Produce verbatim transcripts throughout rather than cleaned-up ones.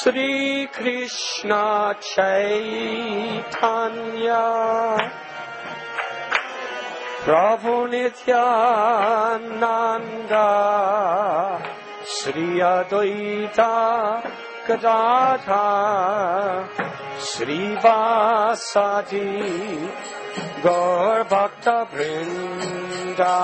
Sri Krishna Chaitanya Prabhu Nityananda Sri Advaita Gadadhar Sri Vasadi Gaur Bhakta Vrinda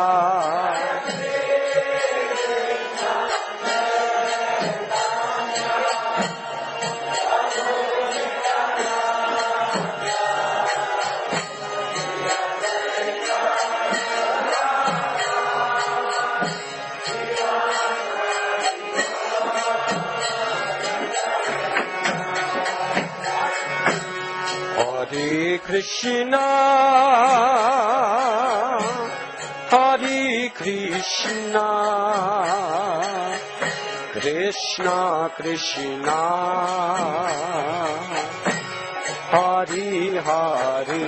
Hare Krishna, Hare Krishna, Krishna Krishna, Hare Hare,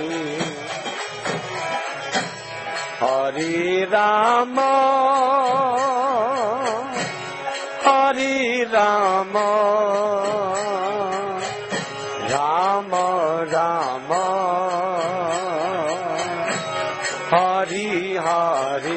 Hare Rama, Hare Rama, Rama Rama, Hare Hare.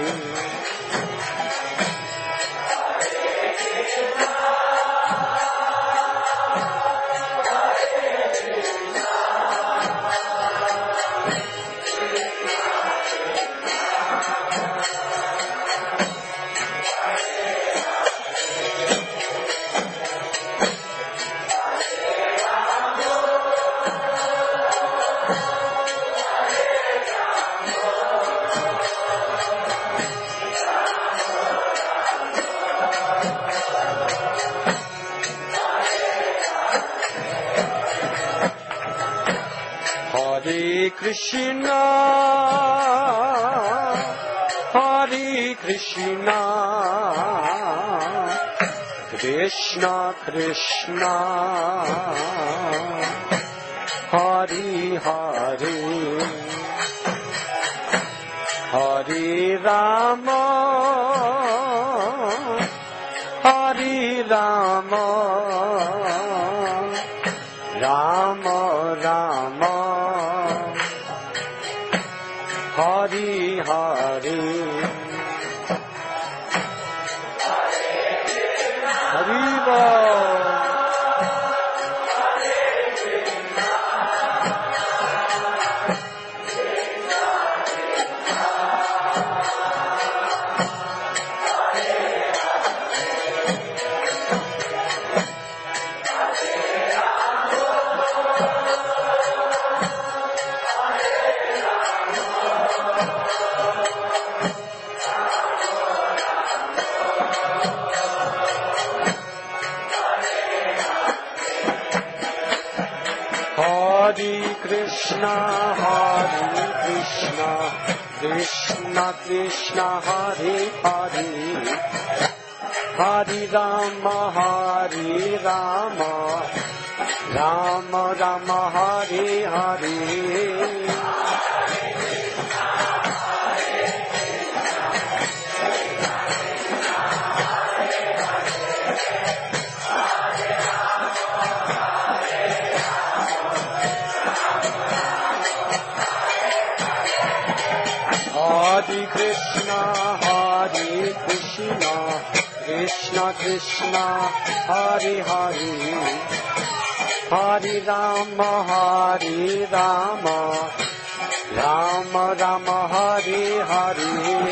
Hare Krishna, Hare Krishna, Krishna Krishna, Hare Hare, Hare Rama, Hare Rama, Rama Rama, Hare Hare, Haribo. Hare Krishna, Hare Krishna, Krishna Krishna, Hare Hare, Hare Rama, Hare Rama, Rama Rama, Hare Hare. Hare Krishna, Hare Krishna, Krishna Krishna, Hare Hare, Hare Rama, Hare Rama, Rama Rama, Hare Hare.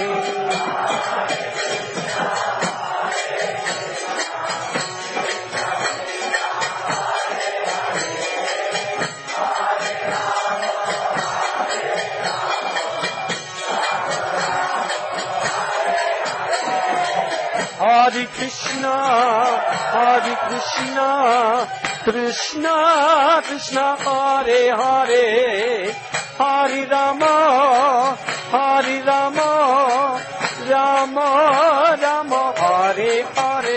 Hare Krishna, Hare Krishna, Krishna Krishna, Hare Hare, Hare Rama, Hare Rama, Rama Rama, Hare Hare.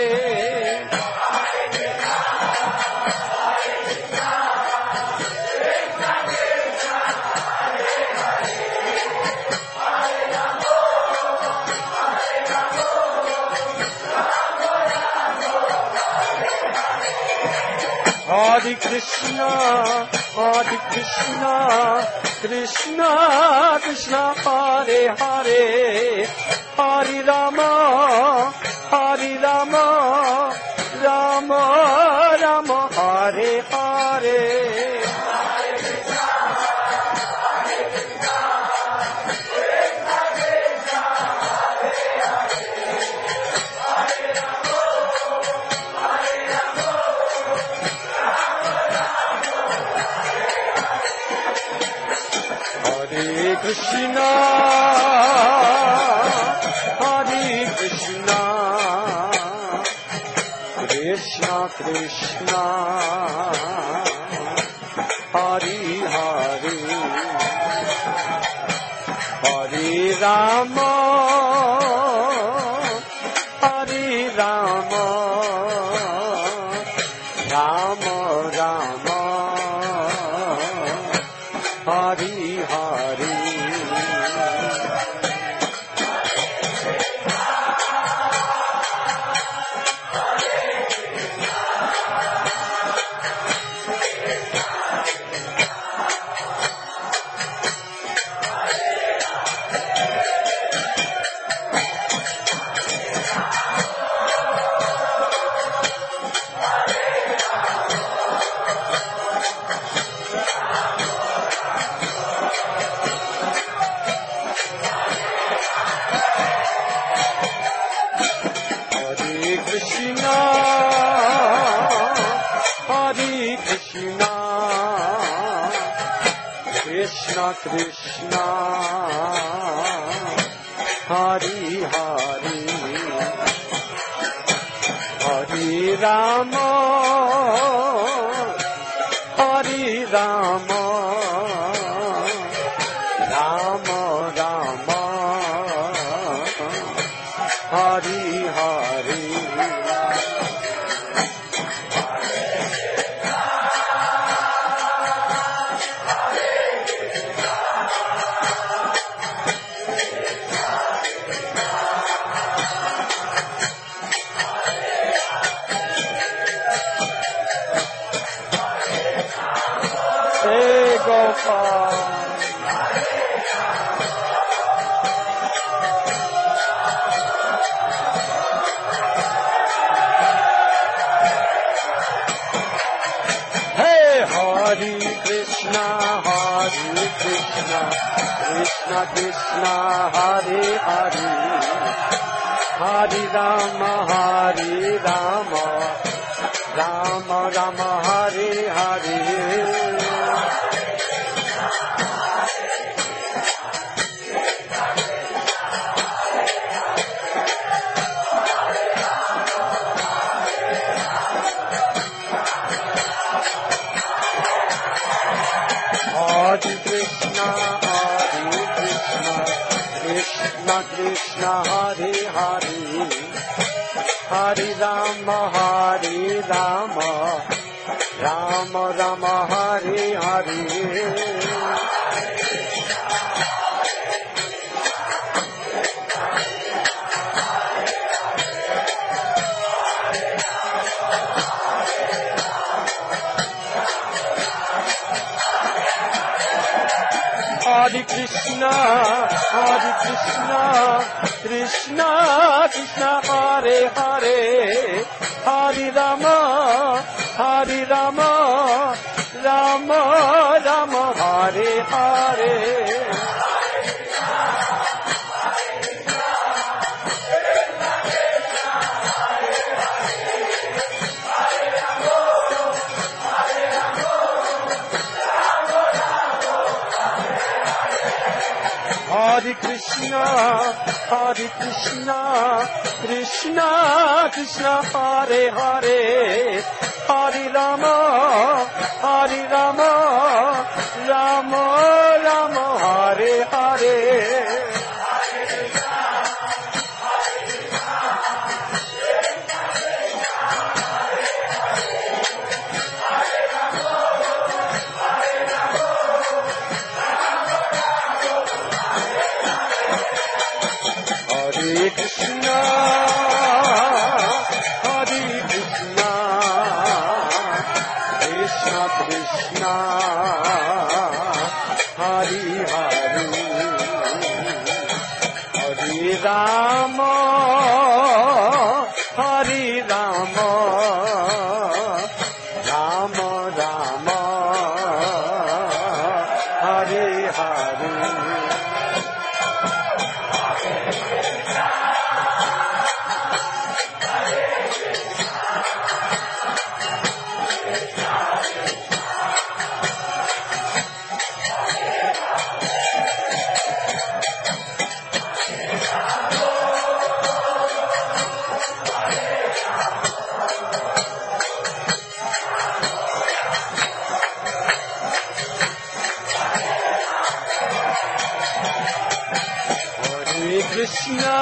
Hare Krishna, Hare Krishna, Krishna Krishna, Hare Hare, Hare Rama, Hare Rama, Rama Rama, Hare Hare. Krishna, Hare Krishna, Krishna Krishna, Hare Hare, Hare Rama, Hare Rama, Rama Rama, Hare Hare. Krishna Krishna, Hare Hare, Hare Rama, Hare Rama, Rama Rama, Hare Hare. Hare Krishna, Hare Krishna, Krishna Krishna, Hare Hare, Hare Rama, Hare Rama, Rama Rama, Hare Hare. Hare Krishna, Hare Krishna, Krishna Krishna, Hare Hare, Hare Rama, Hare Rama, Rama Rama, Hare Hare. Hare Krishna, Hare Krishna, Krishna Krishna, Hare Hare, Hare Rama, Hare Rama, Rama Rama, Hare Hare. Hare Krishna, Hare Krishna, Krishna Krishna, Hare Hare, Hare Rama, Hare Rama, Rama Rama, Hare Hare. Hare Krishna, Hare Krishna, Rama, Hari Rama, Rama Rama, Hari Hari. Krishna,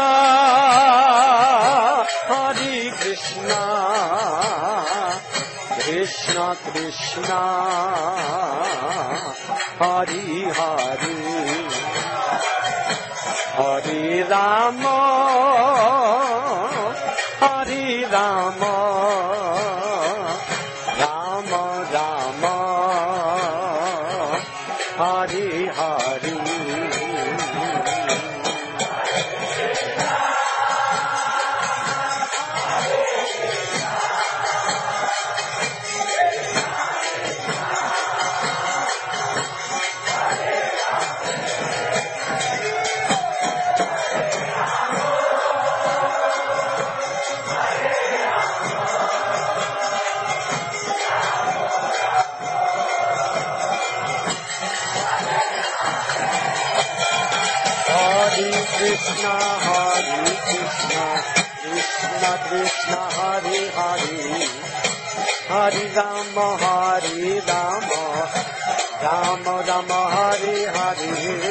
Hare Krishna, Krishna Krishna, Hare Hare, Hare Rama, Hare Rama, Rama Rama, Hare Hare. Krishna, Hare Krishna, Krishna Krishna, Hare Hare, Hare Rama, Hare Rama, Rama Rama, Hare Hare.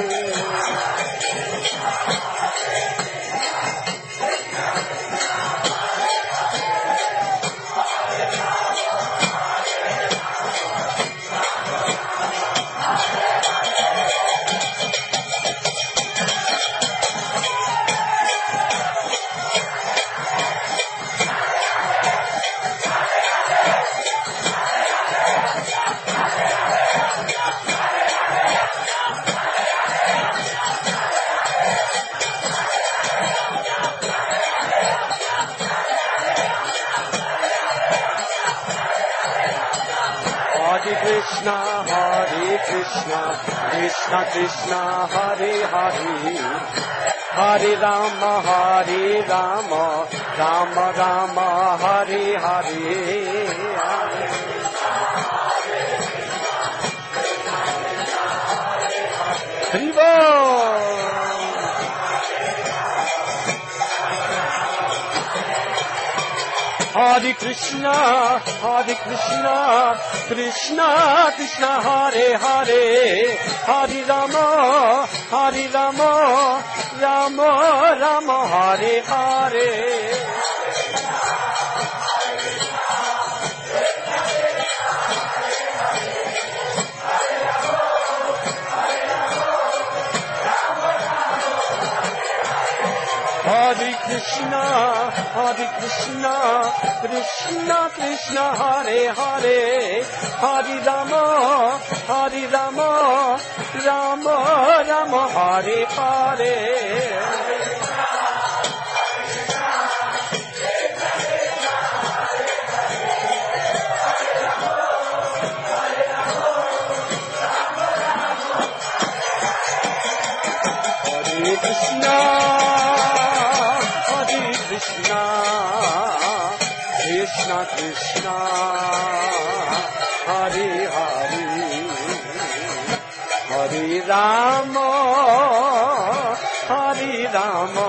Krishna, Hare Krishna, Krishna Krishna, Hare Hare, Hare Rama, Hare Rama, Rama Rama, Hare Hare. Hare Hare Krishna, Hare Krishna, Krishna Krishna, Hare Hare, Hare Rama, Hare Rama, Rama Rama, Hare Hare. Hare Krishna, Hare Krishna, Krishna Krishna, Hare Hare, Hare Rama, Hare Rama, Rama Rama, Hare Hare. Hare Krishna, Krishna, Krishna Krishna, Hare Hare, Hare Rama, Hare Rama,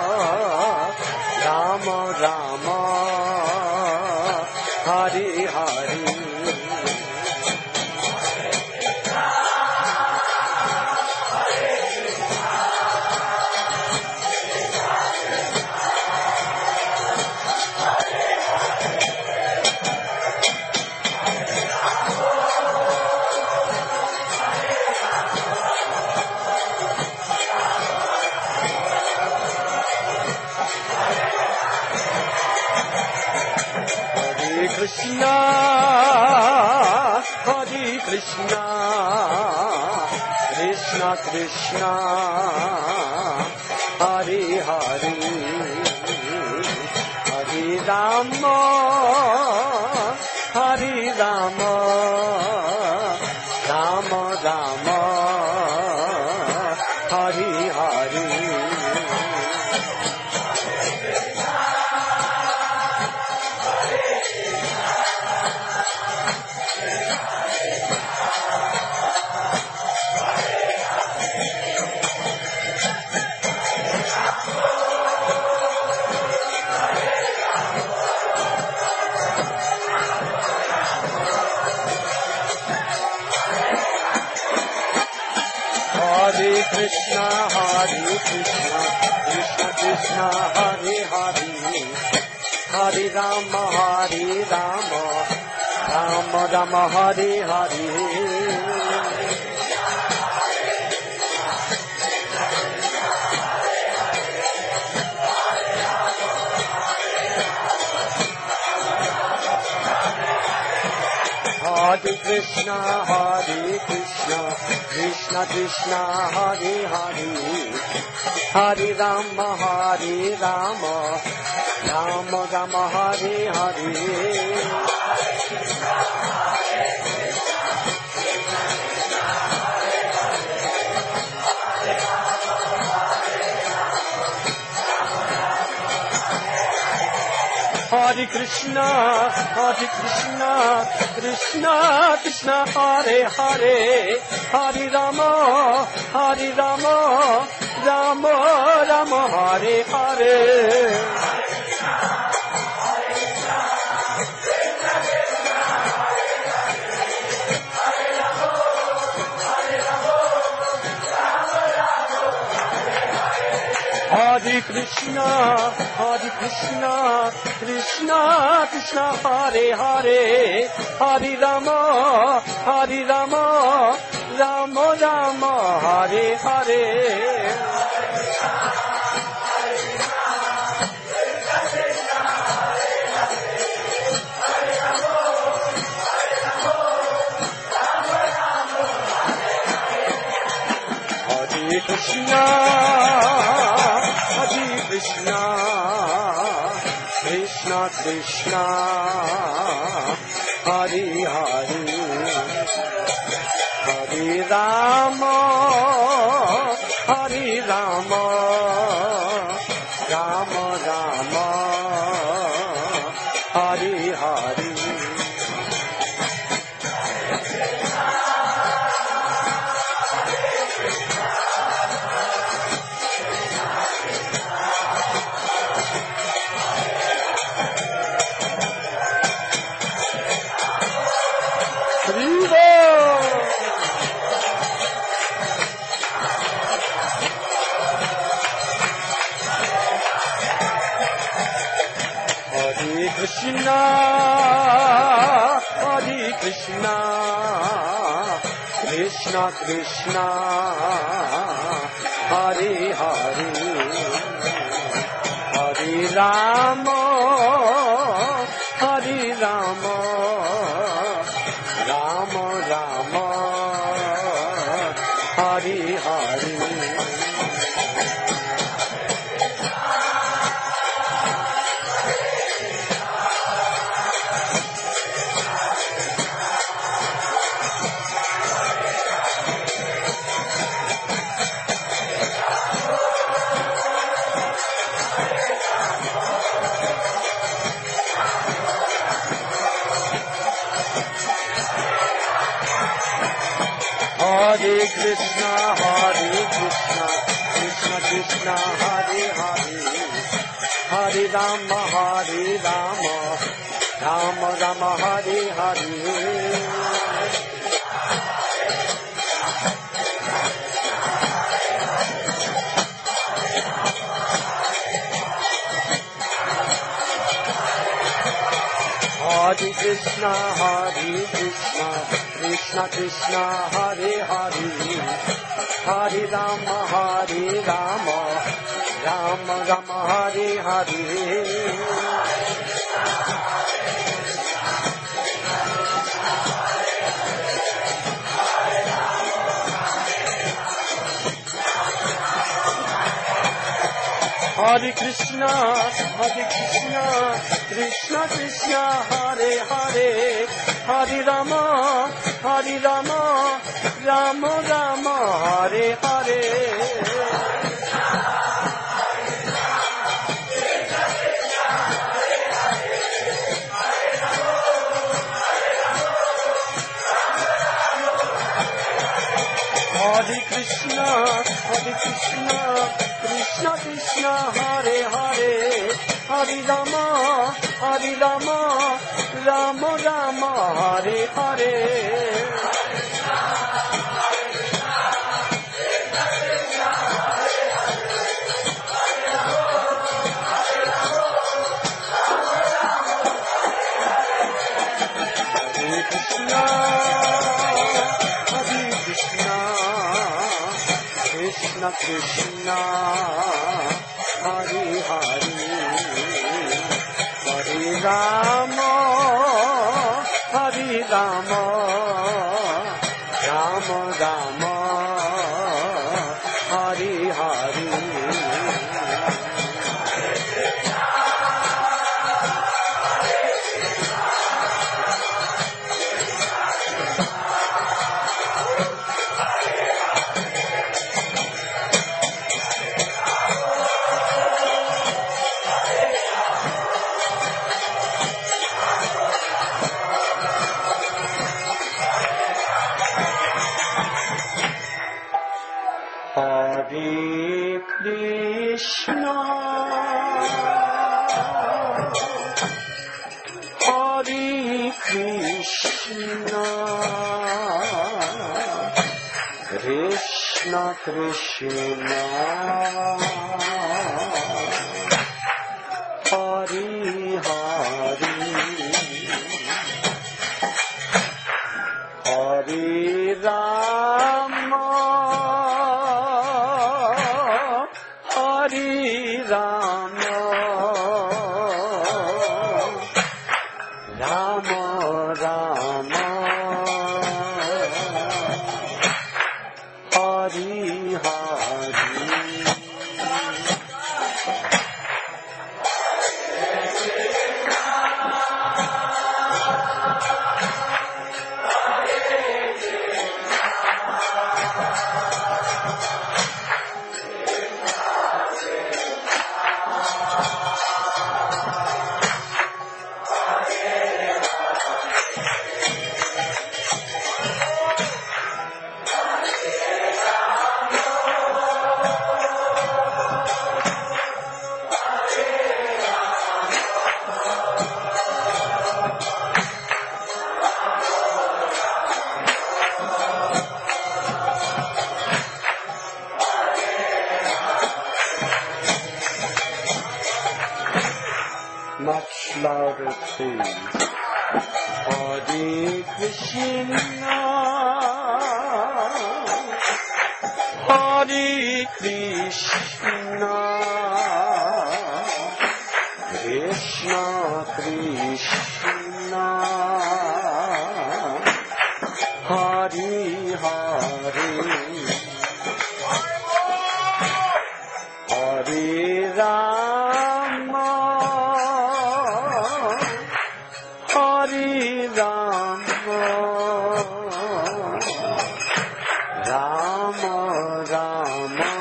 Rama Rama, Hare Hare. Krishna, Hare Krishna, Krishna Krishna, Hare Hare, Rama, Hari Rama, Rama Rama, Hari Hari. Hare Krishna, Hare Krishna, Krishna Krishna, Hare Hare, Hare Rama, Hare Rama, Rama Rama, Hare Hare. Hare Krishna, Hare Krishna, Krishna Krishna, Hare Hare, Hare Rama, Hare Rama, Rama Rama, Hare Hare. Hare Krishna, Hare Krishna, Krishna Krishna, Hare Hare, Hare Rama, Hare Rama, Rama Rama, Hare Hare. Hare Krishna, Hare Krishna, Krishna Krishna, Hare Hare, Hare Rama, Hare Rama, Rama Rama, Hare Hare. Hare Krishna, Hare Krishna, Krishna Krishna, Hare Hare, Hare Rama, Hare Rama, Rama Rama, Hare Hare. Hare Krishna, Hare Krishna, Krishna Krishna, Hare Hare, Hare Rama, Hare Rama, Rama Rama, Hare Hare. Hare Krishna, Hare Krishna, Krishna Krishna, Hare Hare, Hare Rama, Hare Rama, Rama Rama, Hare Hare. Hare Krishna, Hare Krishna, Krishna Krishna, Hare Hare, Hare Rama, Hare Rama, Rama Rama, Hare Hare. Hare Krishna, Hare Krishna, Krishna Krishna, Hare Hare, Hare Rama, Hare Rama, Rama Rama, Hare Hare. Hare Krishna, Hare Krishna, Krishna Krishna, Hare Hare, Hare Rama, Hare Rama, Rama Rama, Hare Hare. Hare Krishna, Hare Krishna, Krishna Krishna, Hare Hare, Hare Rama, Hare Rama, Rama Rama, Hare Hare. Hare Krishna, Hare Krishna, Krishna Krishna, Hare Hare, Hare Rama, Hare Rama, Rama Rama, Hare Hare. Much louder, please. Hare Krishna, Hare Krishna, Krishna Krishna, Hare Hare, Hare Rama, Hare Rama, Rama Rama,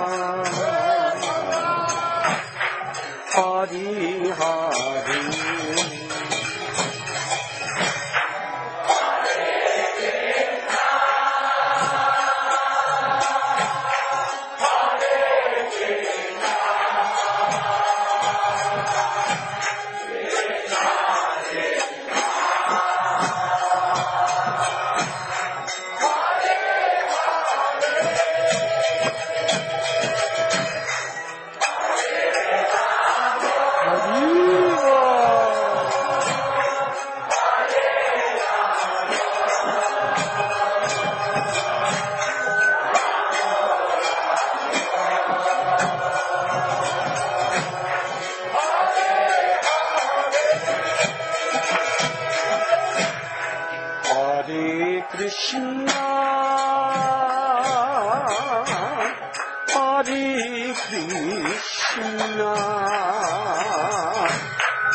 Hare Hare.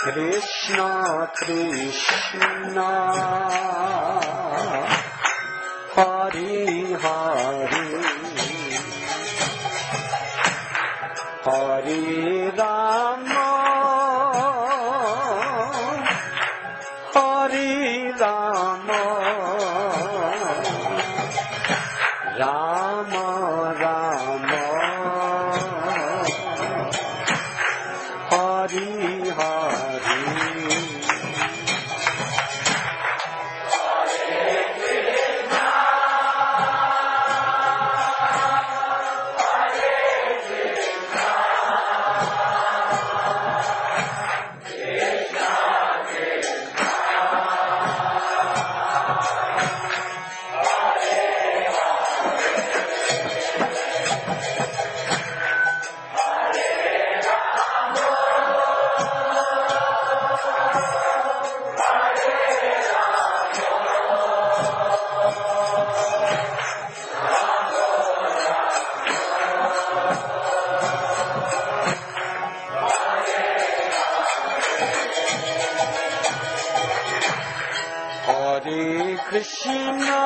Krishna Krishna Hari Hari Hari Rama Hari Rama Rama Rama Hari Hari Krishna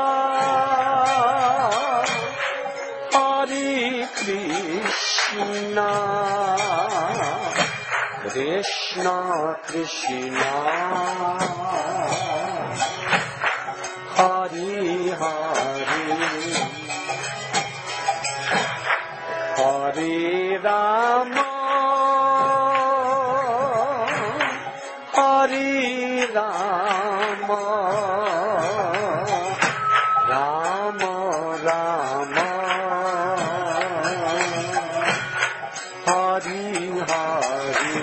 Hare Krishna Krishna Krishna Hare Hare Hare Rama Hare Rama Rama Rama Hari Hari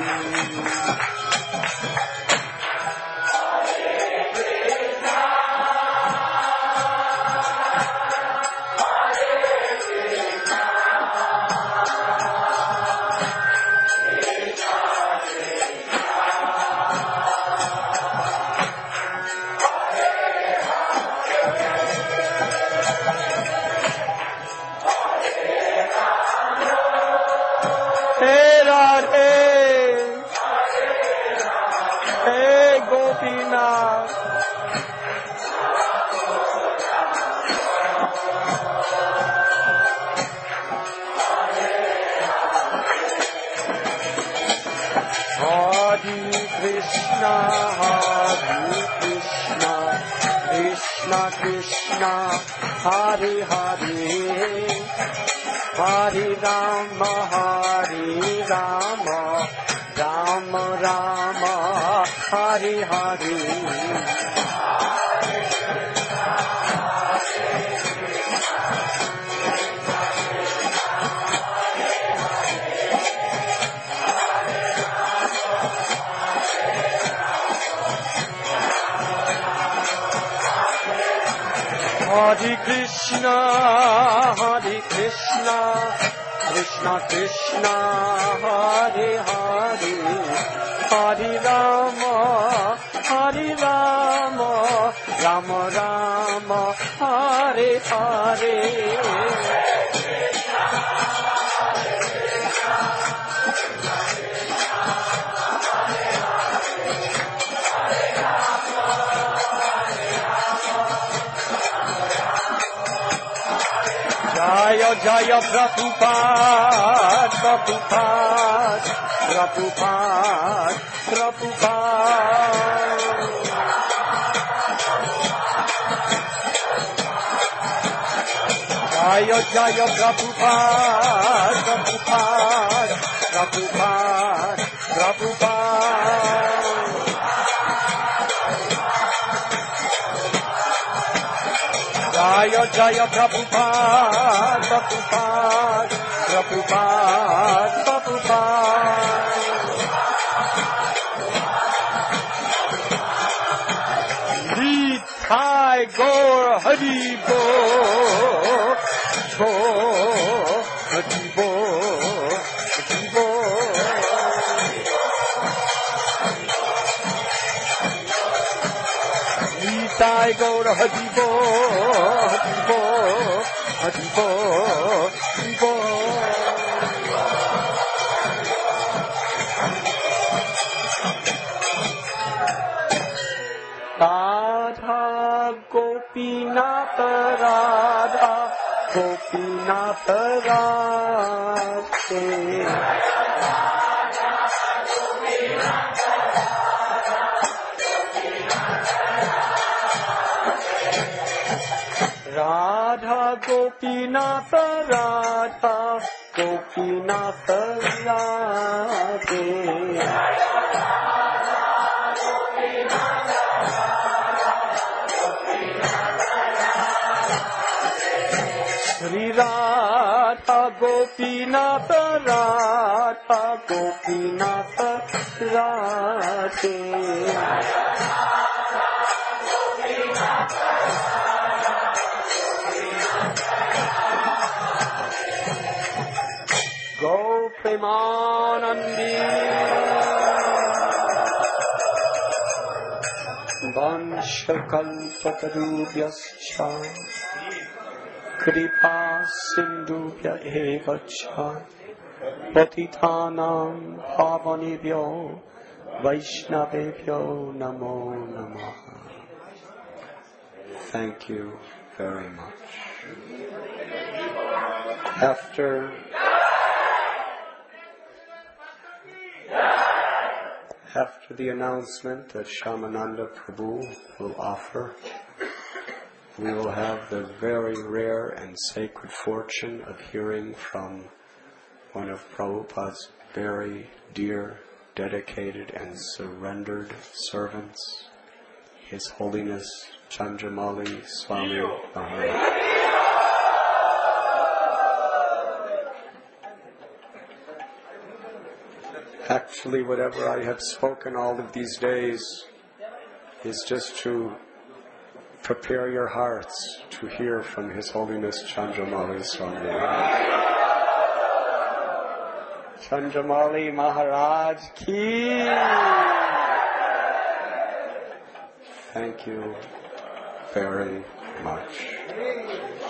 Krishna Krishna Hare Hare Hare Rama Hare Rama Rama Rama Hare Hare Hare Krishna, Hare Krishna, Krishna Krishna, Hare Hare, Hare Rama, Hare Rama, Rama Rama, Hare Hare. Jaya Jaya Prabhupada, Prabhupada, Prabhupada, Prabhupada. Jaya Jaya Prabhupada, Prabhupada, Prabhupada, Prabhupada. Jaya Jaya Prabhupada, Prabhupada, Prabhupada, Prabhupada. Nitai Gaur Hari Bo, Bo, Hari Bo, Hari Bo. Nitai Gaur Hari Bo, Hari Bo, Hari Bo, Hari Bo. Radhe. Radha Gopinath Radha Gopinath Radhe. Shri Radha Gopinath Radha Gopinath Radhe. Gopremanandi Vanshakalpatarubhyascha Kripa Sindhubhya eva cha Patitanam Pavanebhyo Vaishnavebhyo Namo Namaha. Thank you very much. After After the announcement that Shyamananda Prabhu will offer, we will have the very rare and sacred fortune of hearing from one of Prabhupada's very dear, dedicated and surrendered servants, His Holiness Chandramauli Swami Maharaj. Actually, whatever I have spoken all of these days is just to prepare your hearts to hear from His Holiness Chandramauli Swami Maharaj. Chandramauli Maharaj ki. Thank you very much.